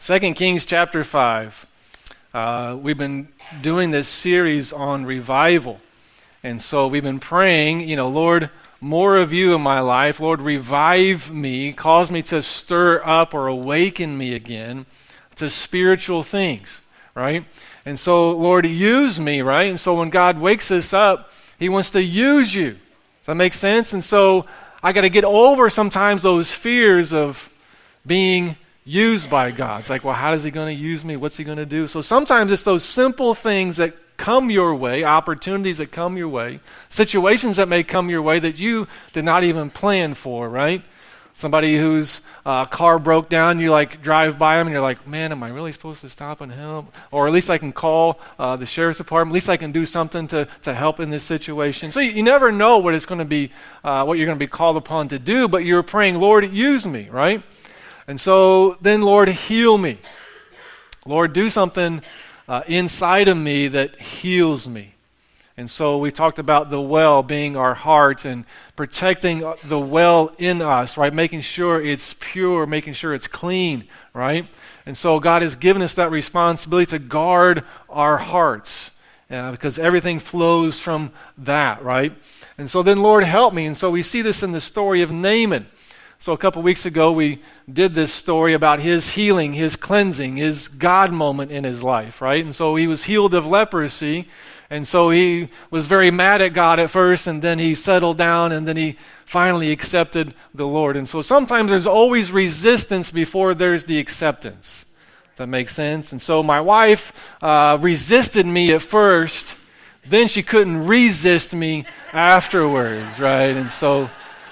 2 Kings chapter 5. We've been doing this series on revival. And so we've been praying, Lord, more of you in my life. Lord, revive me, cause me to stir up or awaken me again to spiritual things, right? And so, Lord, use me, right? And so when God wakes us up, He wants to use you. Does that make sense? And so I got to get over sometimes those fears of being used by God. It's like, well, how is He going to use me? What's He going to do? So sometimes it's those simple things that come your way, opportunities that come your way, situations that may come your way that you did not even plan for, right? Somebody whose car broke down, you drive by them and you're like, man, am I really supposed to stop and help? Or at least I can call the sheriff's department. At least I can do something to help in this situation. So you never know what it's going to be, what you're going to be called upon to do, but you're praying, Lord, use me, right? And so then, Lord, heal me. Lord, do something inside of me that heals me. And so we talked about the well being our heart and protecting the well in us, right? Making sure it's pure, making sure it's clean, right? And so God has given us that responsibility to guard our hearts because everything flows from that, right? And so then, Lord, help me. And so we see this in the story of Naaman. So a couple weeks ago, we did this story about his healing, his cleansing, his God moment in his life, right? And so he was healed of leprosy, and so he was very mad at God at first, and then he settled down, and then he finally accepted the Lord. And so sometimes there's always resistance before there's the acceptance. Does that make sense? And so my wife resisted me at first, then she couldn't resist me afterwards, right? And so...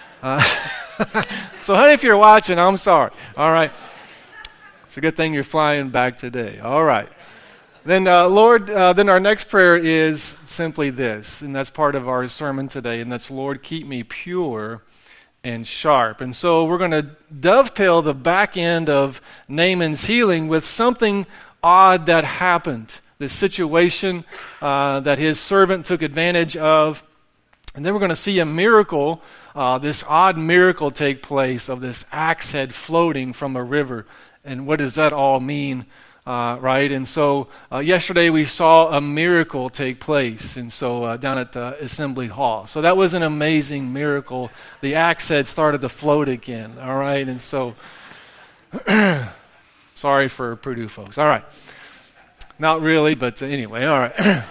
So, honey, if you're watching, I'm sorry. All right. It's a good thing you're flying back today. All right. Then, Lord, then our next prayer is simply this, and that's part of our sermon today, and that's, Lord, keep me pure and sharp. And so we're going to dovetail the back end of Naaman's healing with something odd that happened, this situation that his servant took advantage of. And then we're going to see a miracle, this odd miracle take place of this axe head floating from a river. And what does that all mean, right? And so yesterday we saw a miracle take place, and so down at the Assembly Hall. So that was an amazing miracle. The axe head started to float again, all right? And so, sorry for Purdue folks. All right. Not really, but anyway, all right.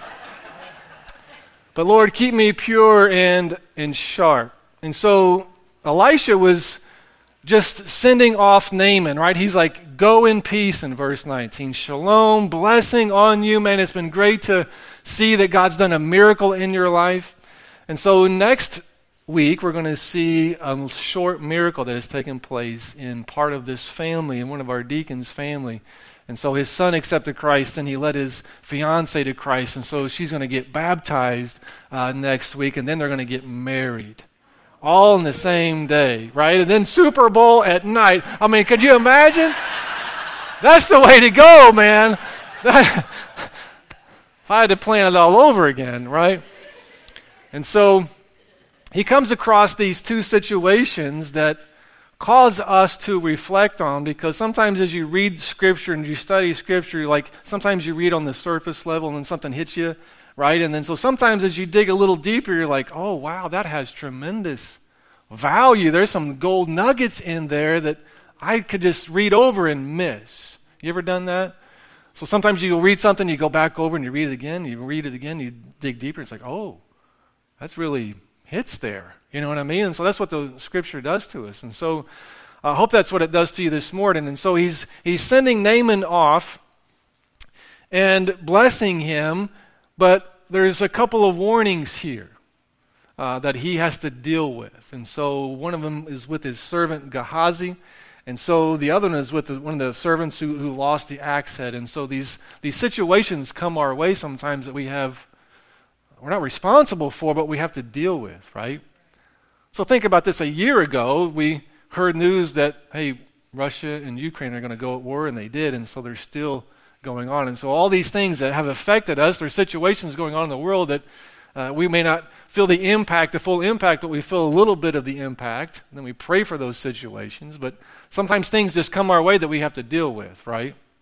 But Lord, keep me pure and sharp. And so Elisha was just sending off Naaman, right? He's like, go in peace in verse 19. Shalom, blessing on you. Man, it's been great to see that God's done a miracle in your life. And so next week, we're going to see a short miracle that has taken place in part of this family, in one of our deacons' family. And so his son accepted Christ, and he led his fiancée to Christ. And so she's going to get baptized next week, and then they're going to get married. All in the same day, right? And then Super Bowl at night. I mean, could you imagine? That's the way to go, man. If I had to plan it all over again, right? And so he comes across these two situations that cause us to reflect on, because sometimes as you read Scripture and you study Scripture, sometimes you read on the surface level and then something hits you, right? And then so sometimes as you dig a little deeper, you're like, oh, wow, that has tremendous value. There's some gold nuggets in there that I could just read over and miss. You ever done that? So sometimes you read something, you go back over and you read it again, you dig deeper, it's like, oh, that's really hits there. You know what I mean? And so that's what the Scripture does to us. And so I hope that's what it does to you this morning. And so he's sending Naaman off and blessing him, but there's a couple of warnings here that he has to deal with. And so one of them is with his servant Gehazi, and so the other one is with one of the servants who lost the axe head. And so these situations come our way sometimes that we're not responsible for, but we have to deal with, right? So think about this. A year ago, we heard news that, hey, Russia and Ukraine are going to go at war, and they did, and so they're still going on. And so all these things that have affected us, there's situations going on in the world that we may not feel the full impact, but we feel a little bit of the impact. And then we pray for those situations, but sometimes things just come our way that we have to deal with, right?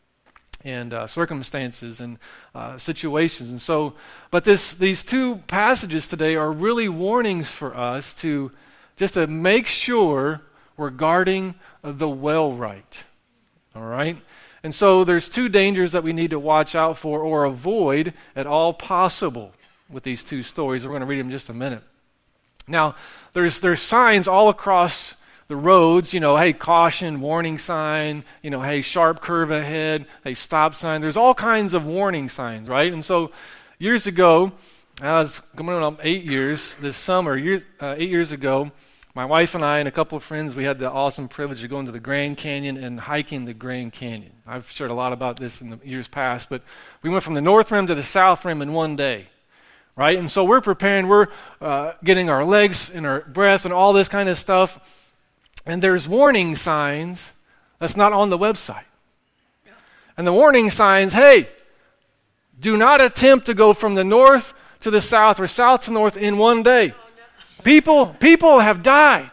and circumstances and situations. And so, but these two passages today are really warnings for us to just to make sure we're guarding the well right. All right? And so there's two dangers that we need to watch out for or avoid at all possible with these two stories. We're going to read them in just a minute. Now, there's signs all across the roads, hey, caution, warning sign, hey, sharp curve ahead, hey, stop sign. There's all kinds of warning signs, right? And so years ago, I was coming on 8 years this summer, 8 years ago, my wife and I and a couple of friends, we had the awesome privilege of going to the Grand Canyon and hiking the Grand Canyon. I've shared a lot about this in the years past, but we went from the North Rim to the South Rim in one day, right? And so we're preparing, we're getting our legs and our breath and all this kind of stuff. And there's warning signs that's not on the website. And the warning signs, hey, do not attempt to go from the north to the south or south to north in one day. People have died.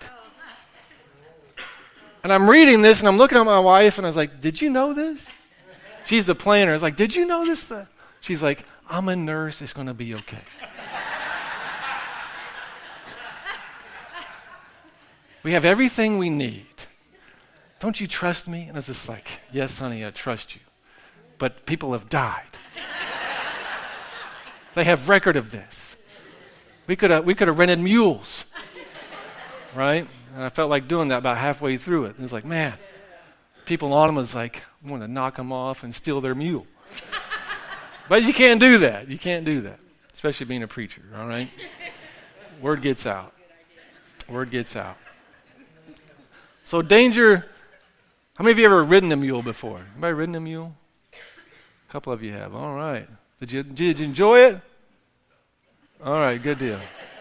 And I'm reading this and I'm looking at my wife and I was like, did you know this? She's the planner. I was like, did you know this? She's like, I'm a nurse. It's going to be okay. We have everything we need. Don't you trust me? And I was just like, yes, honey, I trust you. But people have died. They have record of this. We could have rented mules, right? And I felt like doing that about halfway through it. And it's like, man, people on them was like, I want to knock them off and steal their mule. But you can't do that. You can't do that, especially being a preacher, all right? Word gets out. Word gets out. So danger, how many of you ever ridden a mule before? Anybody ridden a mule? A couple of you have. All right. Did you enjoy it? All right, good deal.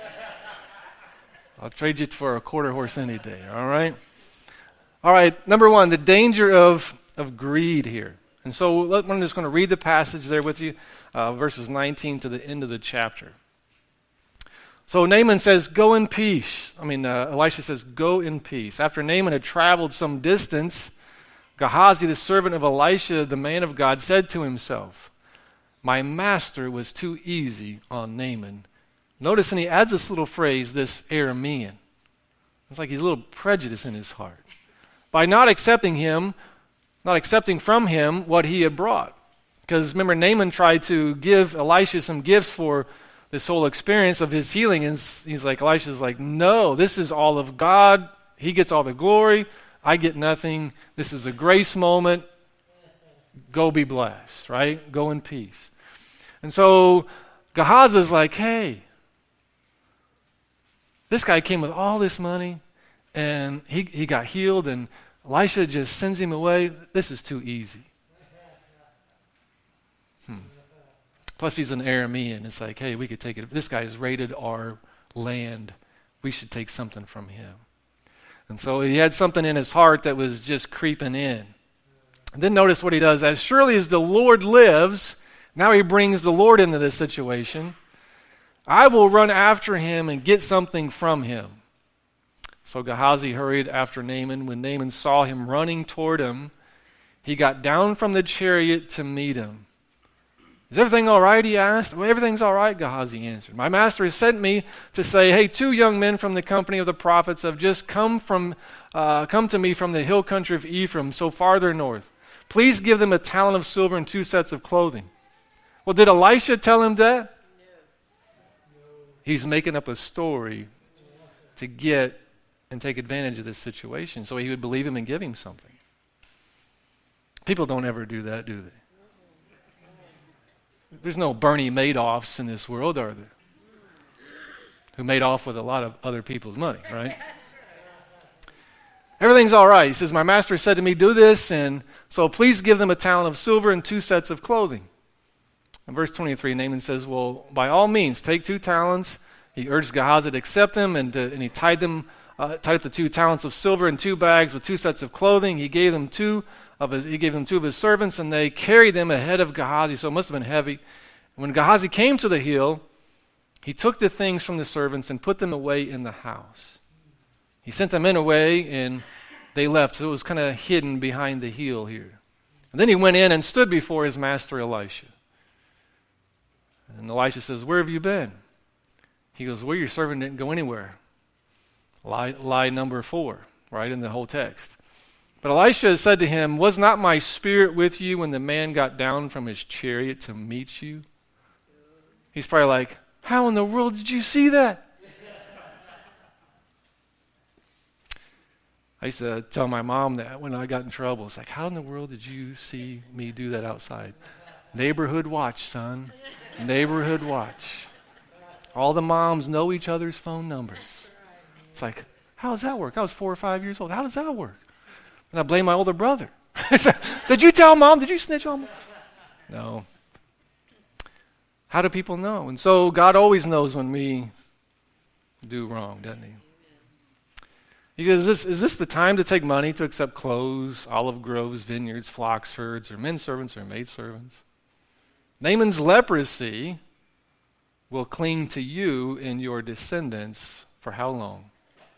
I'll trade you for a quarter horse any day, all right? All right, number one, the danger of greed here. And so I'm just going to read the passage there with you, verses 19 to the end of the chapter. So Naaman says, go in peace. Elisha says, go in peace. After Naaman had traveled some distance, Gehazi, the servant of Elisha, the man of God, said to himself, my master was too easy on Naaman. Notice, and he adds this little phrase, this Aramean. It's like he's a little prejudice in his heart. By not accepting from him what he had brought. Because remember, Naaman tried to give Elisha some gifts for this whole experience of his healing. And he's like, Elisha's like, no, this is all of God. He gets all the glory. I get nothing. This is a grace moment. Go be blessed, right? Go in peace. And so Gehazi's like, hey, this guy came with all this money and he got healed and Elisha just sends him away. This is too easy. Plus he's an Aramean. It's like, hey, we could take it. This guy has raided our land. We should take something from him. And so he had something in his heart that was just creeping in. And then notice what he does. As surely as the Lord lives, now he brings the Lord into this situation. I will run after him and get something from him. So Gehazi hurried after Naaman. When Naaman saw him running toward him, he got down from the chariot to meet him. Is everything all right, he asked. Well, everything's all right, Gehazi answered. My master has sent me to say, hey, 2 young men from the company of the prophets have just come to me from the hill country of Ephraim, so farther north. Please give them a talent of silver and 2 sets of clothing. Well, did Elisha tell him that? No. He's making up a story to get and take advantage of this situation so he would believe him and give him something. People don't ever do that, do they? There's no Bernie Madoffs in this world, are there? Who made off with a lot of other people's money, right? Everything's all right. He says, my master said to me, do this, and so please give them a talent of silver and 2 sets of clothing. In verse 23, Naaman says, well, by all means, take 2 talents. He urged Gehazi to accept them, and he tied up the 2 talents of silver in 2 bags with 2 sets of clothing. He gave them 2 of his servants, and they carried them ahead of Gehazi, so it must have been heavy. When Gehazi came to the hill, he took the things from the servants and put them away in the house. He sent the men away, and they left, so it was kind of hidden behind the hill here. And then he went in and stood before his master Elisha. And Elisha says, "Where have you been?" He goes, "Well, your servant didn't go anywhere." Lie number 4, right, in the whole text. But Elisha said to him, "Was not my spirit with you when the man got down from his chariot to meet you?" He's probably like, "How in the world did you see that?" I used to tell my mom that when I got in trouble. It's like, "How in the world did you see me do that outside?" Neighborhood watch, son. Neighborhood watch. All the moms know each other's phone numbers. It's like, how does that work? I was 4 or 5 years old. How does that work? And I blame my older brother. Did you tell mom? Did you snitch on mom? No. How do people know? And so God always knows when we do wrong, doesn't he? He goes, is this the time to take money to accept clothes, olive groves, vineyards, flocks, herds, or men servants or maid servants? Naaman's leprosy will cling to you and your descendants for how long?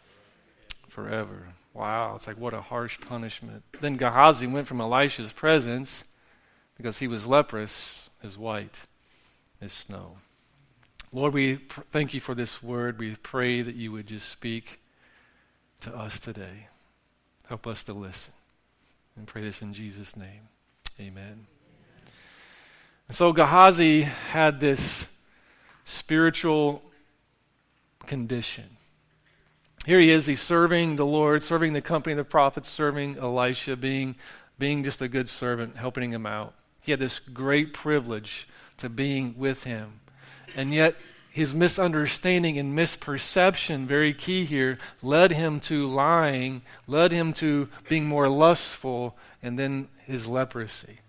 Forever. Wow, it's like what a harsh punishment. Then Gehazi went from Elisha's presence because he was leprous as white as snow. Lord, we thank you for this word. We pray that you would just speak to us today. Help us to listen. And pray this in Jesus' name. Amen. And so Gehazi had this spiritual condition. Here he is, he's serving the Lord, serving the company of the prophets, serving Elisha, being just a good servant, helping him out. He had this great privilege to being with him. And yet his misunderstanding and misperception, very key here, led him to lying, led him to being more lustful, and then his leprosy.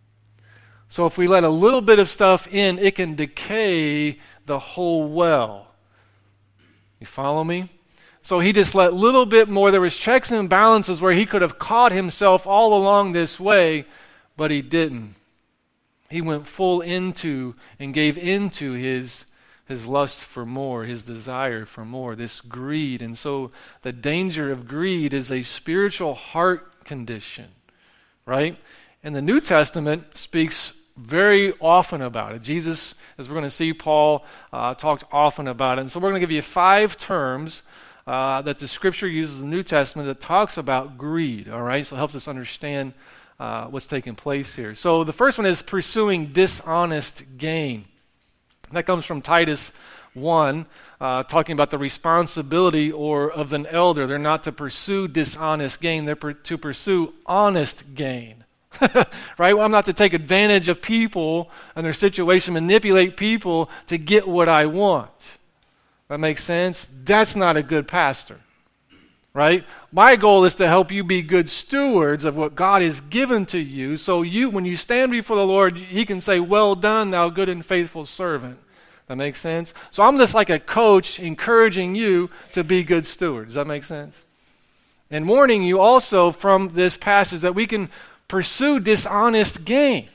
So if we let a little bit of stuff in, it can decay the whole well. You follow me? So he just let a little bit more. There was checks and balances where he could have caught himself all along this way, but he didn't. He went full into and gave into his lust for more, his desire for more, this greed. And so the danger of greed is a spiritual heart condition, right? And the New Testament speaks very often about it. Jesus, as we're going to see, Paul talked often about it. And so we're going to give you 5 terms that the Scripture uses in the New Testament that talks about greed, all right? So it helps us understand what's taking place here. So the first one is pursuing dishonest gain. That comes from Titus 1, talking about the responsibility of an elder. They're not to pursue dishonest gain, they're to pursue honest gain. Right? Well, I'm not to take advantage of people and their situation, manipulate people to get what I want. That makes sense? That's not a good pastor. Right? My goal is to help you be good stewards of what God has given to you, so when you stand before the Lord, he can say, "Well done, thou good and faithful servant." That makes sense? So I'm just like a coach encouraging you to be good stewards. Does that make sense? And warning you also from this passage that we can pursue dishonest gain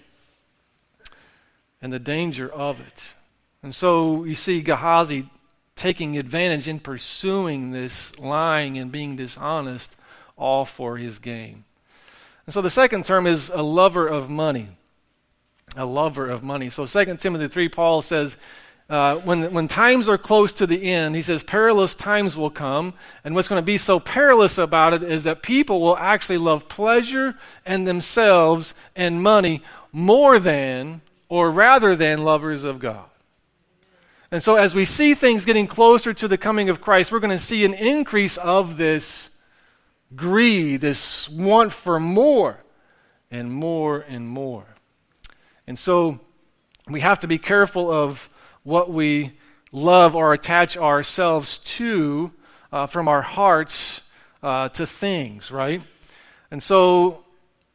and the danger of it. And so you see Gehazi taking advantage in pursuing this lying and being dishonest, all for his gain. And so the second term is a lover of money. A lover of money. So 2 Timothy 3, Paul says, when times are close to the end, he says, perilous times will come. And what's going to be so perilous about it is that people will actually love pleasure and themselves and money more than, or rather than, lovers of God. And so as we see things getting closer to the coming of Christ, we're going to see an increase of this greed, this want for more and more and more. And so we have to be careful of what we love or attach ourselves to from our hearts to things, right? And so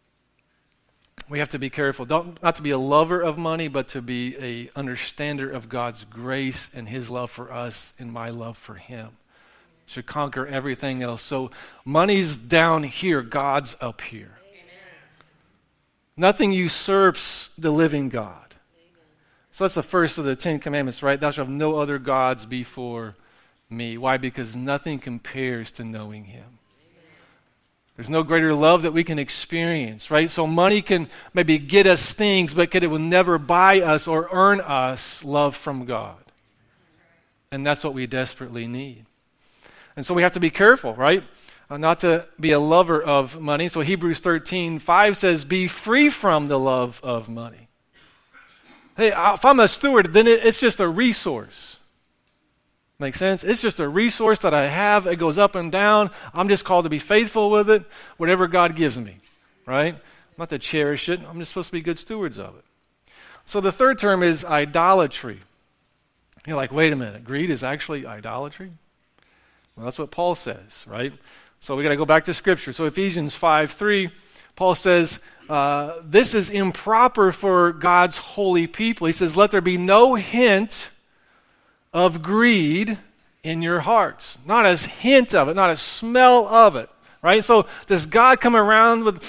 we have to be careful, not to be a lover of money, but to be a understander of God's grace and his love for us and my love for him. Should conquer everything else. So money's down here, God's up here. Amen. Nothing usurps the living God. So that's the first of the 10 Commandments, right? Thou shalt have no other gods before me. Why? Because nothing compares to knowing him. There's no greater love that we can experience, right? So money can maybe get us things, but it will never buy us or earn us love from God. And that's what we desperately need. And so we have to be careful, right? Not to be a lover of money. So Hebrews 13:5 says, be free from the love of money. Hey, if I'm a steward, then it's just a resource. Make sense? It's just a resource that I have. It goes up and down. I'm just called to be faithful with it, whatever God gives me, right? I'm not to cherish it. I'm just supposed to be good stewards of it. So the third term is idolatry. You're like, wait a minute, greed is actually idolatry? Well, that's what Paul says, right? So we got to go back to Scripture. So Ephesians 5:3, Paul says, this is improper for God's holy people. He says, let there be no hint of greed in your hearts. Not as hint of it, not as smell of it, right? So does God come around with,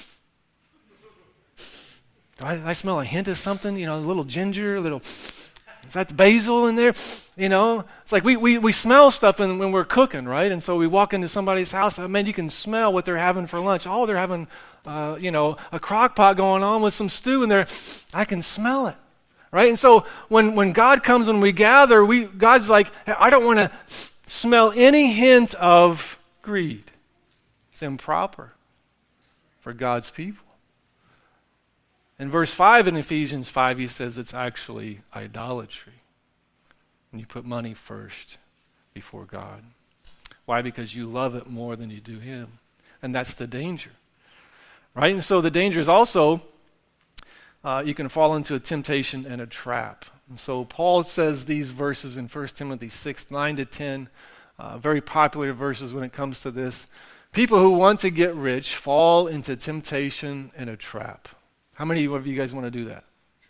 do I smell a hint of something? You know, a little ginger, a little, is that the basil in there? You know, it's like we smell stuff when we're cooking, right? And so we walk into somebody's house, man, you can smell what they're having for lunch. Oh, they're having, a crock pot going on with some stew in there. I can smell it. Right? And so when God comes, when we gather, God's like, hey, I don't want to smell any hint of greed. It's improper for God's people. In verse 5 in Ephesians 5, he says it's actually idolatry. When you put money first before God. Why? Because you love it more than you do Him. And that's the danger. Right? And so the danger is also you can fall into a temptation and a trap. And so Paul says these verses in 1 Timothy 6:9-10, very popular verses when it comes to this. People who want to get rich fall into temptation and a trap. How many of you guys want to do that?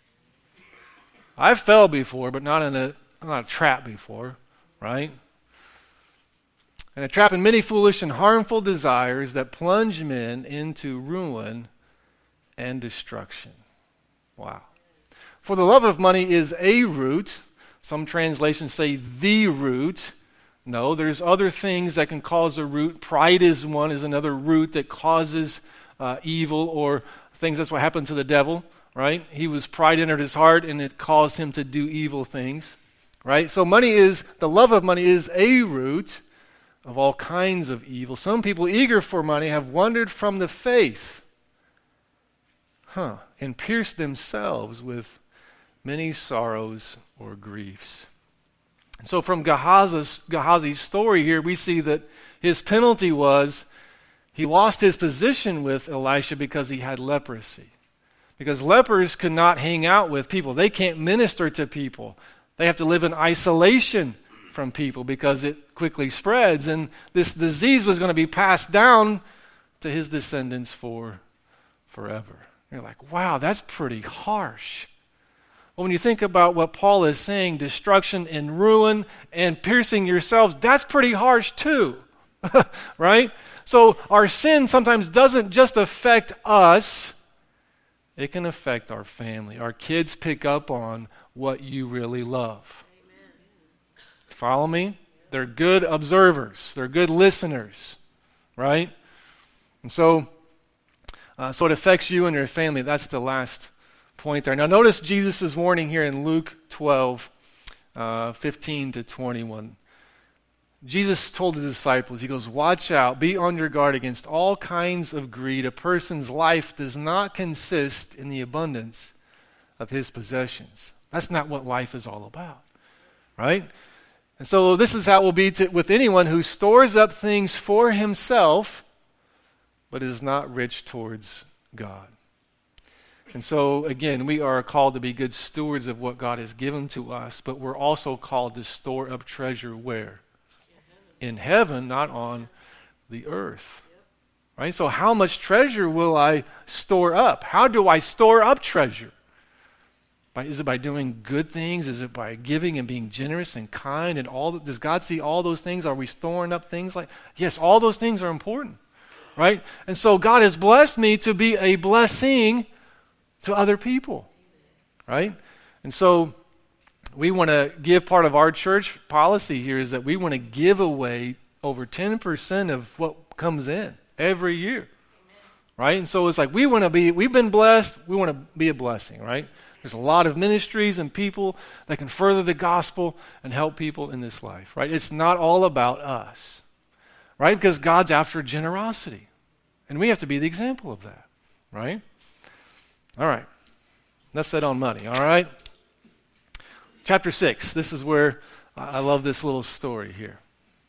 I've fell before, but not in a trap before, right? And a trap in many foolish and harmful desires that plunge men into ruin and destruction. Wow. For the love of money is a root. Some translations say the root. No, there's other things that can cause a root. Pride is another root that causes evil or things. That's what happened to the devil, right? Pride entered his heart and it caused him to do evil things, right? So the love of money is a root of all kinds of evil. Some people eager for money have wandered from the faith. And pierced themselves with many sorrows or griefs. So from Gehazi's story here, we see that his penalty was he lost his position with Elisha because he had leprosy. Because lepers could not hang out with people. They can't minister to people. They have to live in isolation from people because it quickly spreads. And this disease was going to be passed down to his descendants for forever. You're like, wow, that's pretty harsh. Well, when you think about what Paul is saying, destruction and ruin and piercing yourselves, that's pretty harsh too, right? So our sin sometimes doesn't just affect us, it can affect our family. Our kids pick up on what you really love. Amen. Follow me? They're good observers. They're good listeners, right? And so it affects you and your family. That's the last point there. Now notice Jesus' warning here in Luke 12, 15-21. Jesus told the disciples, he goes, watch out, be on your guard against all kinds of greed. A person's life does not consist in the abundance of his possessions. That's not what life is all about, right? And so this is how it will be with anyone who stores up things for himself but is not rich towards God. And so, again, we are called to be good stewards of what God has given to us, but we're also called to store up treasure where? In heaven, not on the earth. Right? So how much treasure will I store up? How do I store up treasure? Is it by doing good things? Is it by giving and being generous and kind and all? Does God see all those things? Are we storing up things like? Yes, all those things are important. Right? And so God has blessed me to be a blessing to other people. Right? And so we want to give, part of our church policy here is that we want to give away over 10% of what comes in. every year. Right? And so it's like we've been blessed, we want to be a blessing, right? There's a lot of ministries and people that can further the gospel and help people in this life, right? It's not all about us, right? Because God's after generosity. And we have to be the example of that, right? All right. Enough said on money, all right? Chapter 6. This is where I love this little story here.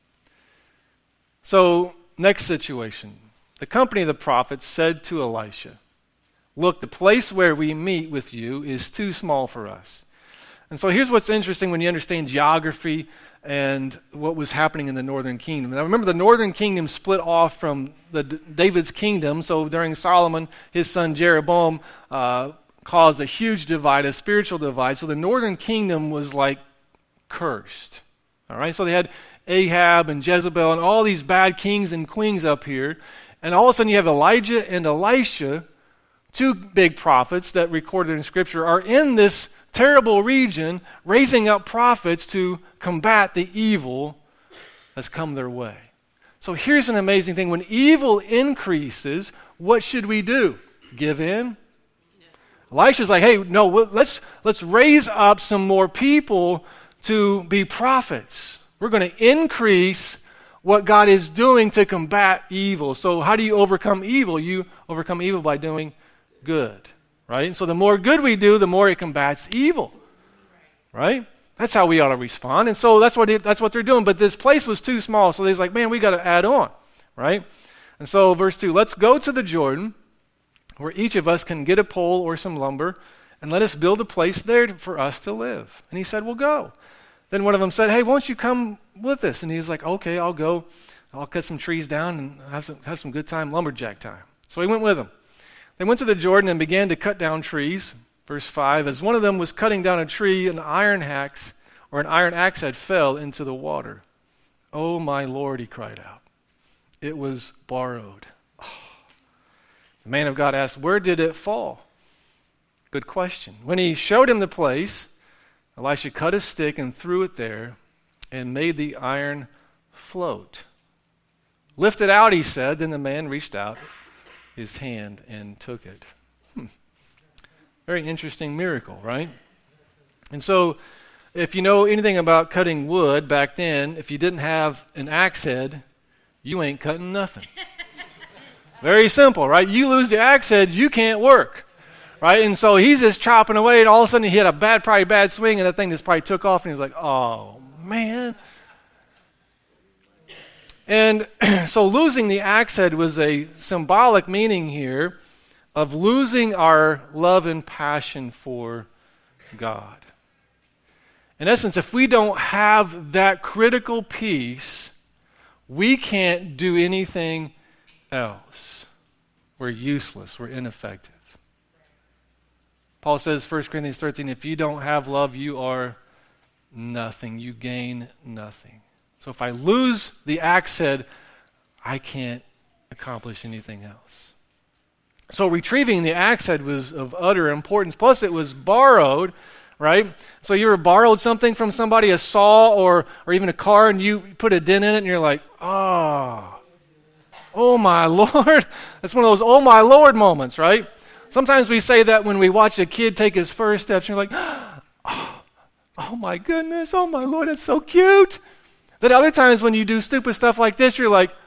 So, next situation. The company of the prophets said to Elisha, "Look, the place where we meet with you is too small for us." And so here's what's interesting when you understand geography and what was happening in the northern kingdom. Now remember, the northern kingdom split off from David's kingdom. So during Solomon, his son Jeroboam caused a huge divide, a spiritual divide. So the northern kingdom was like cursed. All right, so they had Ahab and Jezebel and all these bad kings and queens up here. And all of a sudden you have Elijah and Elisha, two big prophets that recorded in Scripture, are in this terrible region raising up prophets to combat the evil that's come their way. So here's an amazing thing. When evil increases, what should we do? Give in? Elisha's like, hey, no, let's raise up some more people to be prophets. We're going to increase what God is doing to combat evil. So how do you overcome evil? You overcome evil by doing good, right? And so the more good we do, the more it combats evil, right? That's how we ought to respond. And so that's what they're doing. But this place was too small, so they're like, man, we got to add on, right? And so verse 2, let's go to the Jordan where each of us can get a pole or some lumber, and let us build a place there for us to live. And he said, we'll go. Then one of them said, hey, won't you come with us? And he was like, okay, I'll go. I'll cut some trees down and have some good time, lumberjack time. So he went with them. They went to the Jordan and began to cut down trees. Verse 5, as one of them was cutting down a tree, an iron axe head fell into the water. Oh, my Lord, he cried out. It was borrowed. Oh. The man of God asked, where did it fall? Good question. When he showed him the place, Elisha cut a stick and threw it there and made the iron float. Lift it out, he said. Then the man reached out his hand and took it. Very interesting miracle, right? And so if you know anything about cutting wood back then, if you didn't have an axe head, you ain't cutting nothing. Very simple, right? You lose the axe head, you can't work. Right? And so he's just chopping away, and all of a sudden he had probably bad swing, and that thing just probably took off, and he's like, oh, man. And so losing the axe head was a symbolic meaning here of losing our love and passion for God. In essence, if we don't have that critical piece, we can't do anything else. We're useless. We're ineffective. Paul says, 1 Corinthians 13, if you don't have love, you are nothing. You gain nothing. So if I lose the axe head, I can't accomplish anything else. So retrieving the axe head was of utter importance. Plus it was borrowed, right? So you ever borrowed something from somebody, a saw or even a car, and you put a dent in it and you're like, oh my Lord. That's one of those oh my Lord moments, right? Sometimes we say that when we watch a kid take his first steps, and you're like, oh my goodness, oh my Lord, that's so cute. Then other times when you do stupid stuff like this, you're like,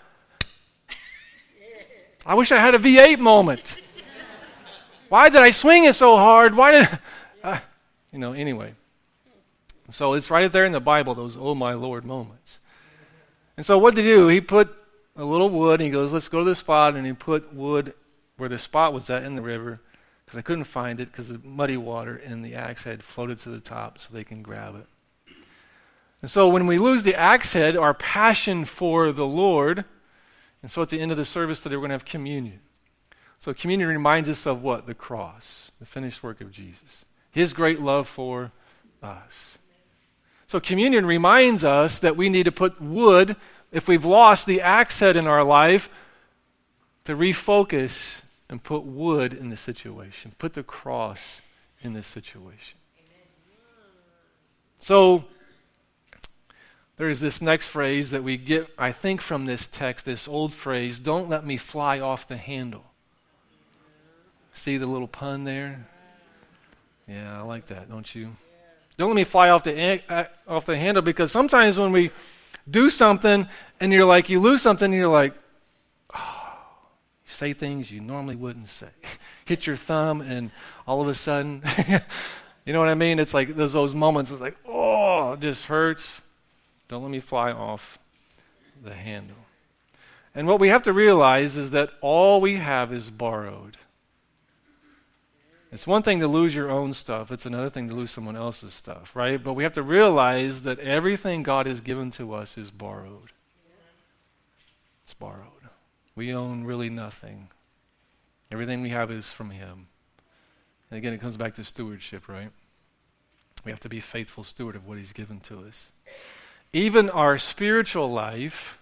I wish I had a V8 moment. Why did I swing it so hard? Why did anyway. So it's right there in the Bible, those oh my Lord moments. And so what did he do? He put a little wood, and he goes, let's go to the spot, and he put wood where the spot was at in the river, because I couldn't find it because the muddy water and the axe head floated to the top so they can grab it. And so when we lose the axe head, our passion for the Lord, and so at the end of the service today we're going to have communion. So communion reminds us of what? The cross, the finished work of Jesus, his great love for us. So communion reminds us that we need to put wood, if we've lost the axe head in our life, to refocus and put wood in the situation, put the cross in this situation. So There's this next phrase that we get, I think, from this text, this old phrase, don't let me fly off the handle. See the little pun there? Yeah, I like that, don't you? Don't let me fly off the handle, because sometimes when we do something and you lose something, you're like, oh, you say things you normally wouldn't say. Hit your thumb and all of a sudden, you know what I mean? It's like those moments, it's like, oh, it just hurts. Don't let me fly off the handle. And what we have to realize is that all we have is borrowed. It's one thing to lose your own stuff. It's another thing to lose someone else's stuff, right? But we have to realize that everything God has given to us is borrowed. It's borrowed. We own really nothing. Everything we have is from Him. And again, it comes back to stewardship, right? We have to be faithful steward of what He's given to us. Even our spiritual life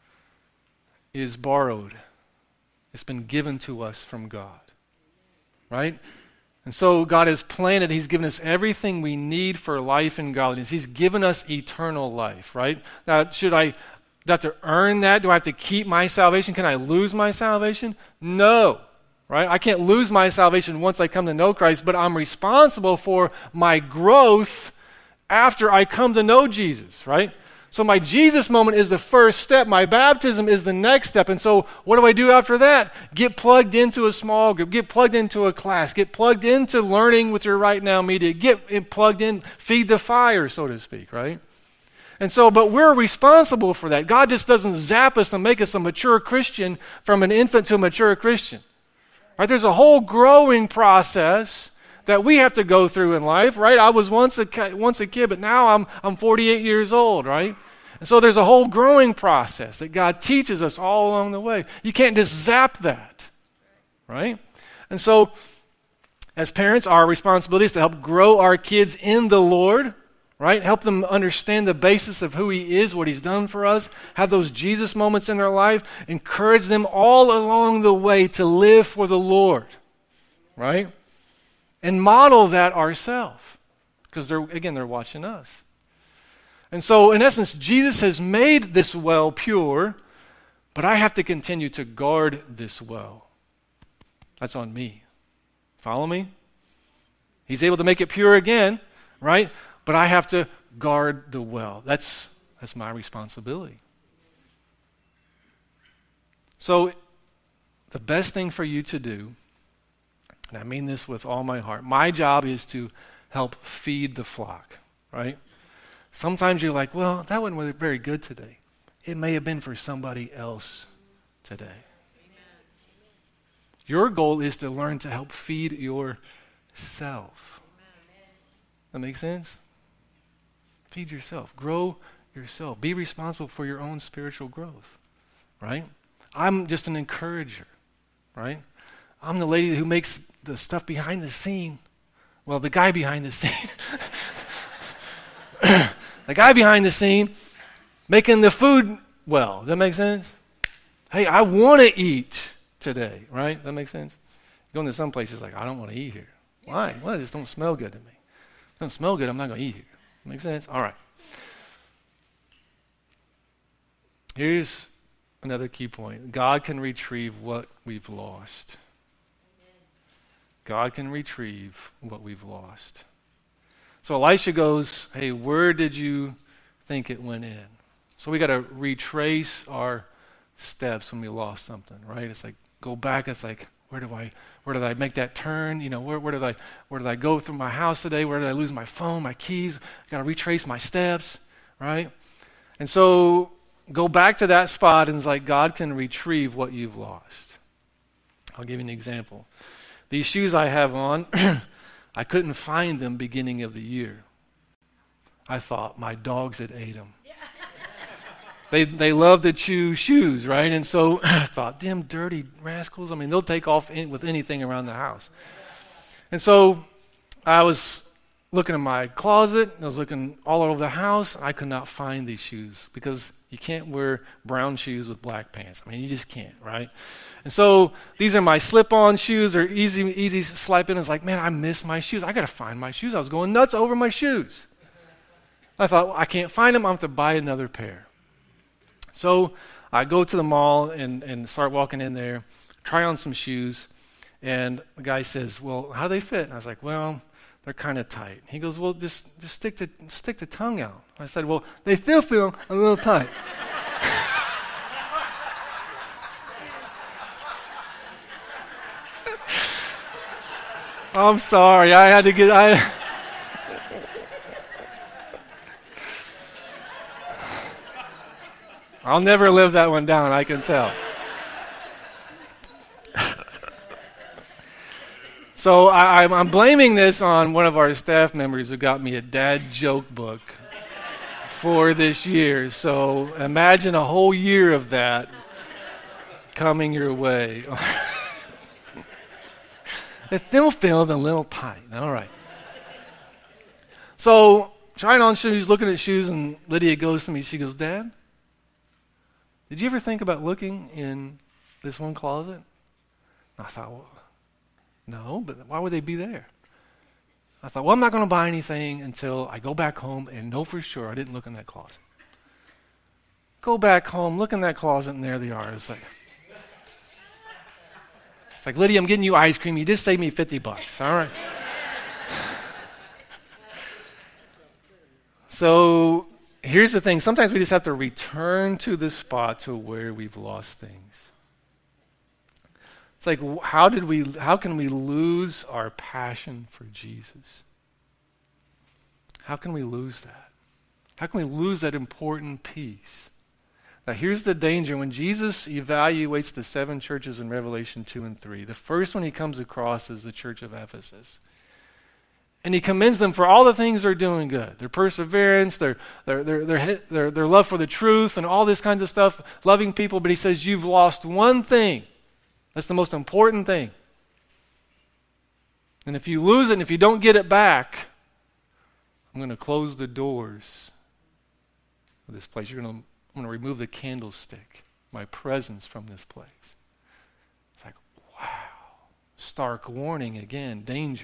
is borrowed. It's been given to us from God, right? And so God has planted, He's given us everything we need for life and godliness. He's given us eternal life, right? Now, do I have to earn that? Do I have to keep my salvation? Can I lose my salvation? No, right? I can't lose my salvation once I come to know Christ, but I'm responsible for my growth after I come to know Jesus, right? So my Jesus moment is the first step. My baptism is the next step. And so what do I do after that? Get plugged into a small group. Get plugged into a class. Get plugged into learning with your Right Now media. Get plugged in, feed the fire, so to speak, right? And so, but we're responsible for that. God just doesn't zap us and make us a mature Christian from an infant to a mature Christian. Right? There's a whole growing process that we have to go through in life, right? I was once a kid, but now I'm 48 years old, right? And so there's a whole growing process that God teaches us all along the way. You can't just zap that, right? And so as parents, our responsibility is to help grow our kids in the Lord, right? Help them understand the basis of who He is, what He's done for us, have those Jesus moments in their life, encourage them all along the way to live for the Lord, right? And model that ourselves, because they're watching us. And so, in essence, Jesus has made this well pure, but I have to continue to guard this well. That's on me. Follow me? He's able to make it pure again, right? But I have to guard the well. That's my responsibility. So, the best thing for you to do, and I mean this with all my heart, my job is to help feed the flock, right? Sometimes you're like, well, that wasn't very good today. It may have been for somebody else today. Amen. Your goal is to learn to help feed yourself. Amen. That makes sense? Feed yourself. Grow yourself. Be responsible for your own spiritual growth, right? I'm just an encourager, right? I'm the lady who makes the stuff behind the scene. Well, the guy behind the scene. The guy behind the scene making the food well. Does that make sense? Hey, I want to eat today, right? That makes sense? Going to some places like, I don't want to eat here. Why? Well, it just don't smell good to me. It doesn't smell good, I'm not going to eat here. Make sense? All right. Here's another key point. God can retrieve what we've lost. God can retrieve what we've lost. So Elisha goes, hey, where did you think it went in? So we got to retrace our steps when we lost something, right? It's like, go back. It's like, where did I make that turn? You know, where did I go through my house today? Where did I lose my phone, my keys? I got to retrace my steps, right? And so go back to that spot, and it's like God can retrieve what you've lost. I'll give you an example. These shoes I have on, I couldn't find them beginning of the year. I thought my dogs had ate them. They love to chew shoes, right? And so I thought, them dirty rascals. I mean, they'll take off with anything around the house. And so I was looking in my closet. I was looking all over the house. I could not find these shoes because you can't wear brown shoes with black pants. I mean, you just can't, right? And so these are my slip-on shoes. They're easy slip in. It's like, man, I miss my shoes. I got to find my shoes. I was going nuts over my shoes. I thought, well, I can't find them. I'm going to have to buy another pair. So I go to the mall and start walking in there, try on some shoes, and the guy says, well, how do they fit? And I was like, well, they're kind of tight. He goes, well, just stick the tongue out. I said, well, they still feel a little tight. I'm sorry. I had to get... I'll never live that one down, I can tell. So I'm blaming this on one of our staff members who got me a dad joke book for this year. So imagine a whole year of that coming your way. It still feels a little tight. All right. So trying on shoes, looking at shoes, and Lydia goes to me. She goes, Dad, did you ever think about looking in this one closet? And I thought, well, no, but why would they be there? I thought, well, I'm not going to buy anything until I go back home and know for sure I didn't look in that closet. Go back home, look in that closet, and there they are. It's like, Lydia, I'm getting you ice cream. You just saved me $50. All right. So here's the thing. Sometimes we just have to return to the spot to where we've lost things. It's like, how can we lose our passion for Jesus? How can we lose that? How can we lose that important piece? Now, here's the danger. When Jesus evaluates the 7 churches in Revelation 2 and 3, the first one he comes across is the church of Ephesus. And he commends them for all the things they're doing good. Their perseverance, their love for the truth, and all this kinds of stuff, loving people. But he says, you've lost one thing. That's the most important thing. And if you lose it, and if you don't get it back, I'm going to close the doors of this place. I'm going to remove the candlestick, my presence from this place. It's like, wow. Stark warning again, danger.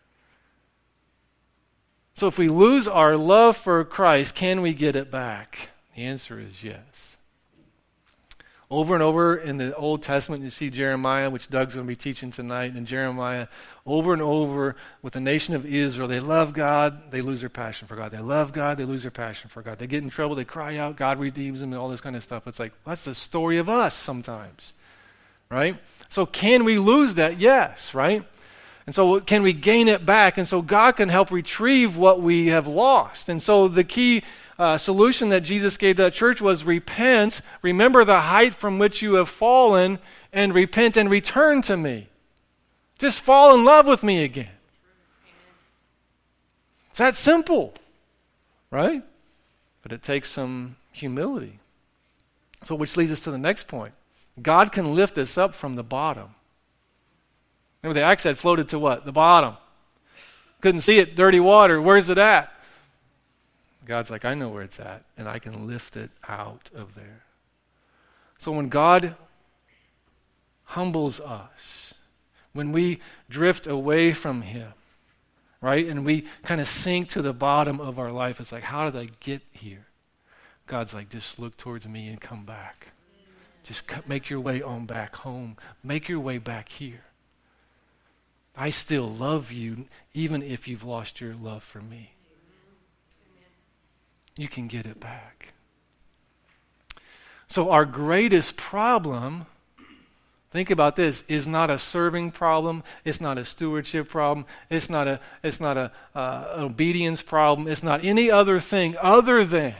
So if we lose our love for Christ, can we get it back? The answer is yes. Over and over in the Old Testament, you see Jeremiah, which Doug's going to be teaching tonight, and Jeremiah, over and over with the nation of Israel, they love God, they lose their passion for God. They love God, they lose their passion for God. They get in trouble, they cry out, God redeems them, and all this kind of stuff. It's like, that's the story of us sometimes, right? So can we lose that? Yes, right? And so can we gain it back? And so God can help retrieve what we have lost. And so the key solution that Jesus gave to that church was repent, remember the height from which you have fallen, and repent and return to me. Just fall in love with me again. It's that simple, right? But it takes some humility. So which leads us to the next point. God can lift us up from the bottom. Remember the axe head floated to what? The bottom. Couldn't see it, dirty water. Where's it at? God's like, I know where it's at, and I can lift it out of there. So when God humbles us, when we drift away from Him, right, and we kind of sink to the bottom of our life, it's like, how did I get here? God's like, just look towards me and come back. Just make your way on back home. Make your way back here. I still love you, even if you've lost your love for me. You can get it back. So our greatest problem, think about this, is not a serving problem. It's not a stewardship problem. It's not a obedience problem. It's not any other thing other than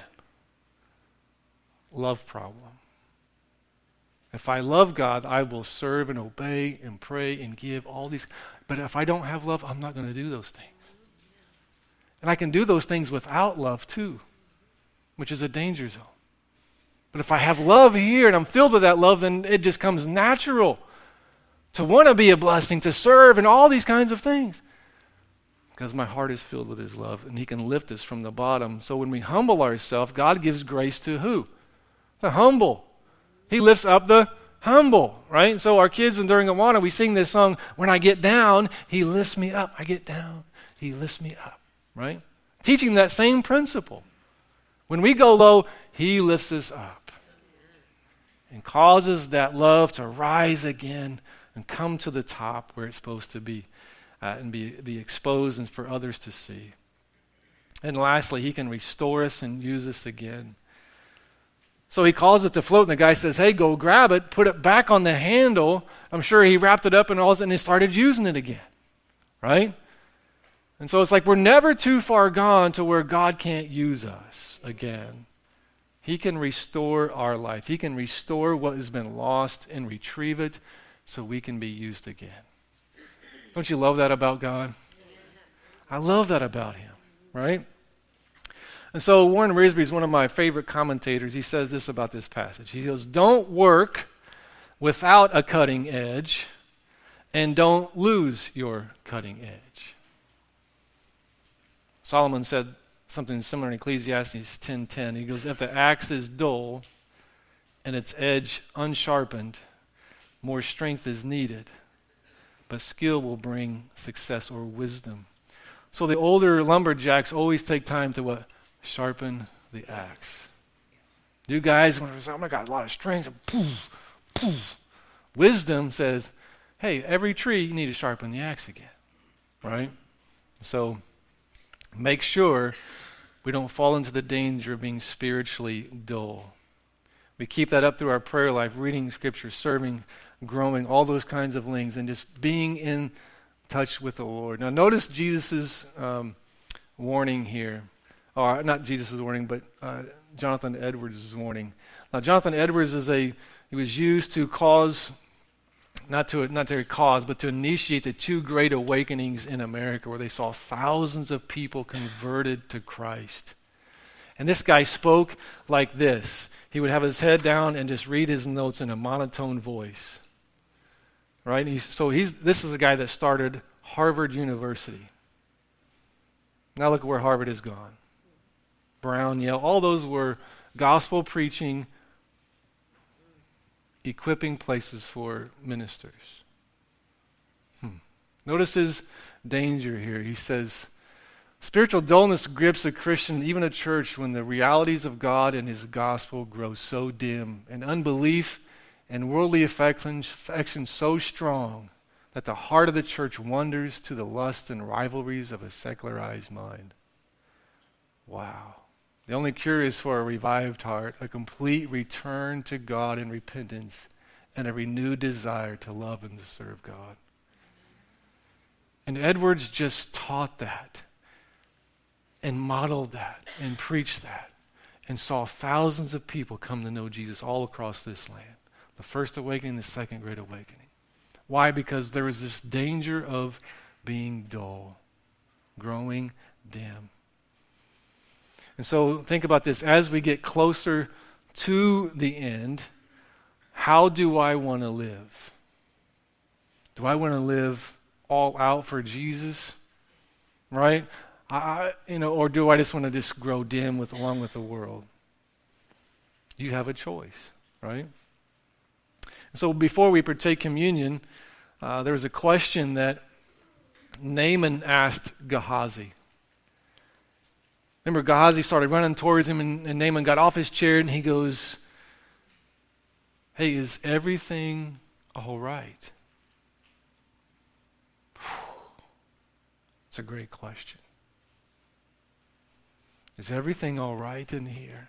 love problem. If I love God, I will serve and obey and pray and give all these. But if I don't have love, I'm not going to do those things. And I can do those things without love too, which is a danger zone. But if I have love here and I'm filled with that love, then it just comes natural to want to be a blessing, to serve, and all these kinds of things. Because my heart is filled with His love, and He can lift us from the bottom. So when we humble ourselves, God gives grace to who? The humble. He lifts up the humble, right? So our kids in During Awana, we sing this song, when I get down, He lifts me up. I get down, He lifts me up, right? Teaching that same principle. When we go low, he lifts us up and causes that love to rise again and come to the top where it's supposed to be and be exposed and for others to see. And lastly, he can restore us and use us again. So he calls it to float, and the guy says, hey, go grab it, put it back on the handle. I'm sure he wrapped it up and all of a sudden he started using it again, right? And so it's like we're never too far gone to where God can't use us again. He can restore our life. He can restore what has been lost and retrieve it so we can be used again. Don't you love that about God? I love that about him, right? And so Warren Wiersbe is one of my favorite commentators. He says this about this passage. He goes, don't work without a cutting edge and don't lose your cutting edge. Solomon said something similar in Ecclesiastes 10:10. He goes, if the axe is dull and its edge unsharpened, more strength is needed, but skill will bring success or wisdom. So the older lumberjacks always take time to what? Sharpen the axe. You guys, when oh my God, a lot of strength, and poof, poof. Wisdom says, hey, every tree you need to sharpen the axe again, right? So make sure we don't fall into the danger of being spiritually dull. We keep that up through our prayer life, reading Scripture, serving, growing, all those kinds of things, and just being in touch with the Lord. Now notice Jesus' warning here. Or not Jesus' warning, but Jonathan Edwards' warning. Now, Jonathan Edwards he was used to cause, not to but to initiate the two great awakenings in America, where they saw thousands of people converted to Christ. And this guy spoke like this. He would have his head down and just read his notes in a monotone voice. Right? This is a guy that started Harvard University. Now look at where Harvard has gone. Brown, Yale, all those were gospel preaching, equipping places for ministers. Notice his danger here. He says, spiritual dullness grips a Christian, even a church, when the realities of God and his gospel grow so dim, and unbelief and worldly affection so strong that the heart of the church wanders to the lust and rivalries of a secularized mind. Wow. The only cure is for a revived heart, a complete return to God in repentance, and a renewed desire to love and to serve God. And Edwards just taught that, and modeled that, and preached that, and saw thousands of people come to know Jesus all across this land. The first awakening, the second great awakening. Why? Because there was this danger of being dull, growing dim. And so think about this. As we get closer to the end, how do I want to live? Do I want to live all out for Jesus? Right? Or do I just want to just grow dim along with the world? You have a choice, right? So before we partake communion, there was a question that Naaman asked Gehazi. Remember, Gehazi started running towards him, and Naaman got off his chair, and he goes, hey, is everything all right? It's a great question. Is everything all right in here?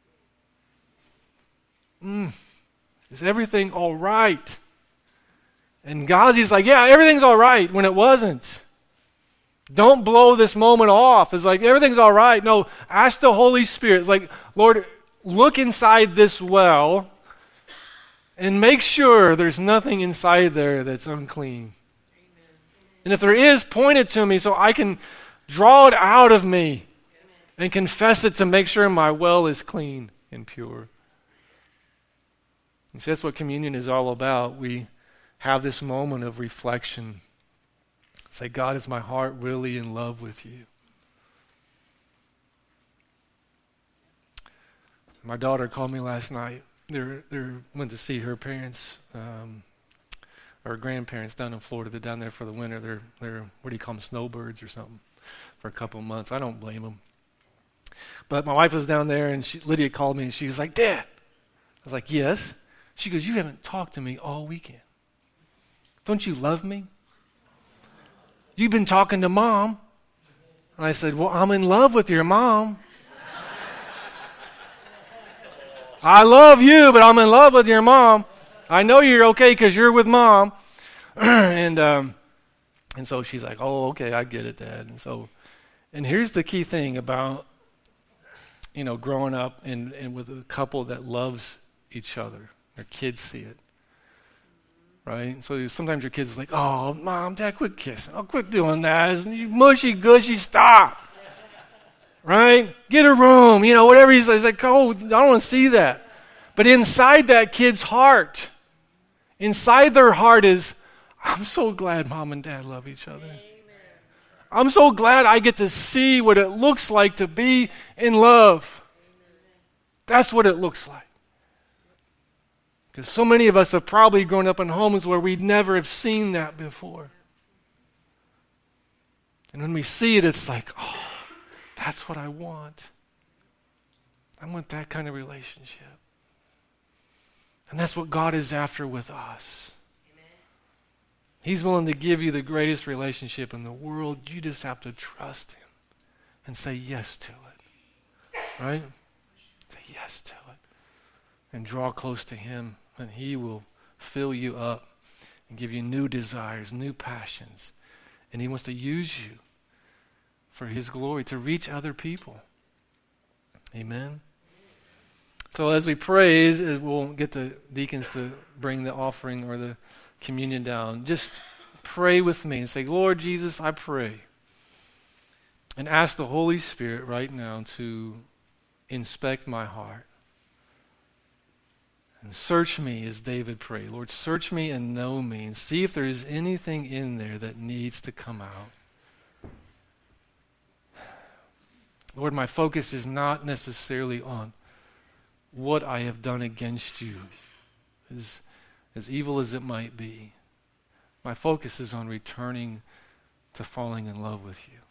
Is everything all right? And Gehazi's like, yeah, everything's all right, when it wasn't. Don't blow this moment off. It's like, everything's all right. No, ask the Holy Spirit. It's like, Lord, look inside this well and make sure there's nothing inside there that's unclean. Amen. And if there is, point it to me so I can draw it out of me and confess it to make sure my well is clean and pure. And so that's what communion is all about. We have this moment of reflection. Say, God, is my heart really in love with you? My daughter called me last night. They went to see her parents, or grandparents down in Florida. They're down there for the winter. They're what do you call them, snowbirds or something, for a couple of months. I don't blame them. But my wife was down there, and Lydia called me, and she was like, Dad. I was like, yes. She goes, you haven't talked to me all weekend. Don't you love me? You've been talking to Mom. And I said, well, I'm in love with your mom. I love you, but I'm in love with your mom. I know you're okay because you're with Mom. And so she's like, oh, okay, I get it, Dad. And here's the key thing about, growing up and with a couple that loves each other. Their kids see it. Right? So sometimes your kids are like, oh, Mom, Dad, quit kissing. Oh, quit doing that. It's mushy, gushy, stop. Right? Get a room. Whatever he says. Like, oh, I don't want to see that. But inside that kid's heart, inside their heart is, I'm so glad Mom and Dad love each other. Amen. I'm so glad I get to see what it looks like to be in love. That's what it looks like. Because so many of us have probably grown up in homes where we never have seen that before. And when we see it, it's like, oh, that's what I want. I want that kind of relationship. And that's what God is after with us. Amen. He's willing to give you the greatest relationship in the world. You just have to trust Him and say yes to it. Right? Say yes to it. And draw close to Him. And He will fill you up and give you new desires, new passions. And He wants to use you for His glory, to reach other people. Amen? So as we pray, we'll get the deacons to bring the offering or the communion down. Just pray with me and say, Lord Jesus, I pray. And ask the Holy Spirit right now to inspect my heart. And search me as David prayed. Lord, search me and know me and see if there is anything in there that needs to come out. Lord, my focus is not necessarily on what I have done against you, as evil as it might be. My focus is on returning to falling in love with you.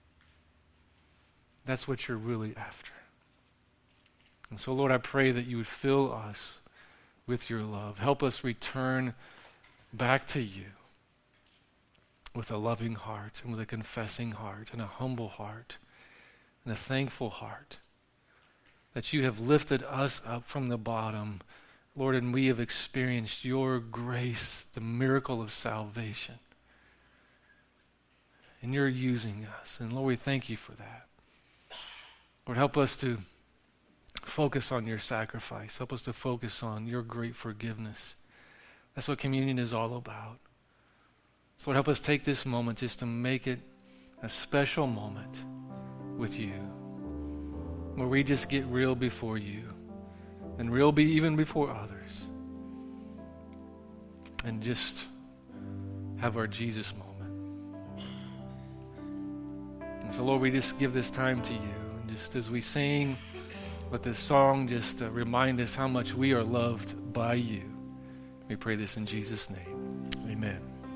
That's what you're really after. And so, Lord, I pray that you would fill us with your love. Help us return back to you with a loving heart and with a confessing heart and a humble heart and a thankful heart that you have lifted us up from the bottom, Lord, and we have experienced your grace, the miracle of salvation. And you're using us. And Lord, we thank you for that. Lord, help us to focus on your sacrifice. Help us to focus on your great forgiveness. That's what communion is all about. So Lord, help us take this moment just to make it a special moment with you, where we just get real before you and real even before others, and just have our Jesus moment. And so Lord, we just give this time to you, and just as we sing, let this song just remind us how much we are loved by you. We pray this in Jesus' name. Amen.